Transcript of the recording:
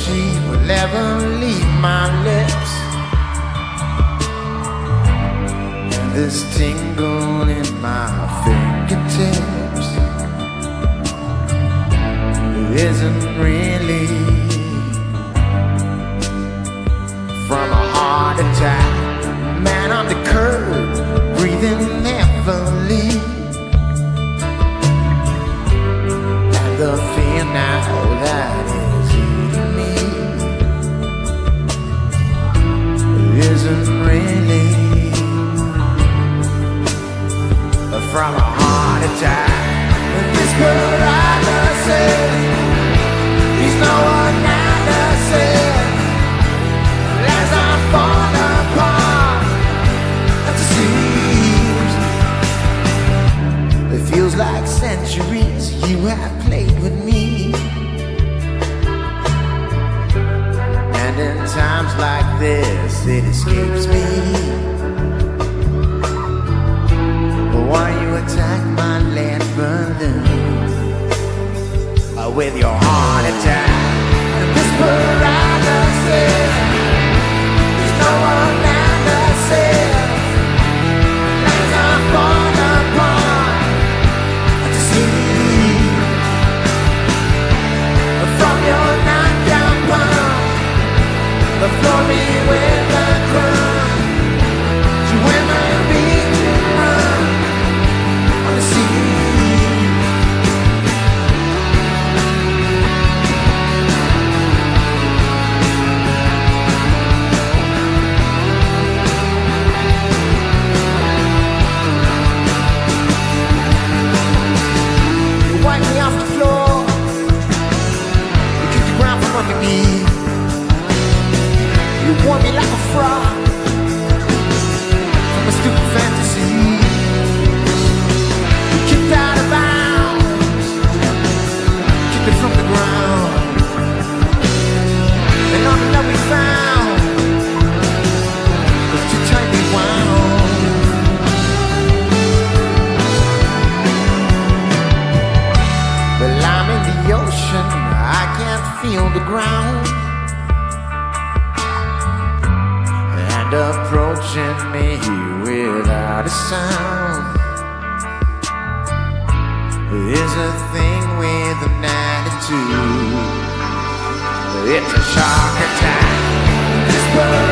she will ever leave my lips. And this tingle in my fingertips isn't really from a heart attack. Man on the curb, breathing heavily, and the fear now that is eating me isn't really from a heart attack. This brother says he's no one Anderson. As I fall apart at the seams, it feels like centuries you have played with me. And in times like this, it escapes me. Why you attack my lead balloon with your heart attack? And this brother says there's no one Anderson. As I fall apart at the seams, from your nightgown palm, the floor me with the crumb. You women beat me run on the sea. You wipe me off the floor, you kick the ground from under me. You warm me like a frog from a stupid fantasy. You kicked out of bounds, kicked it from the ground, and all the love we found was too tightly wound. Well, I'm in the ocean, I can't feel the ground. Approaching me without a sound is a thing with an attitude. It's a shark attack. This bird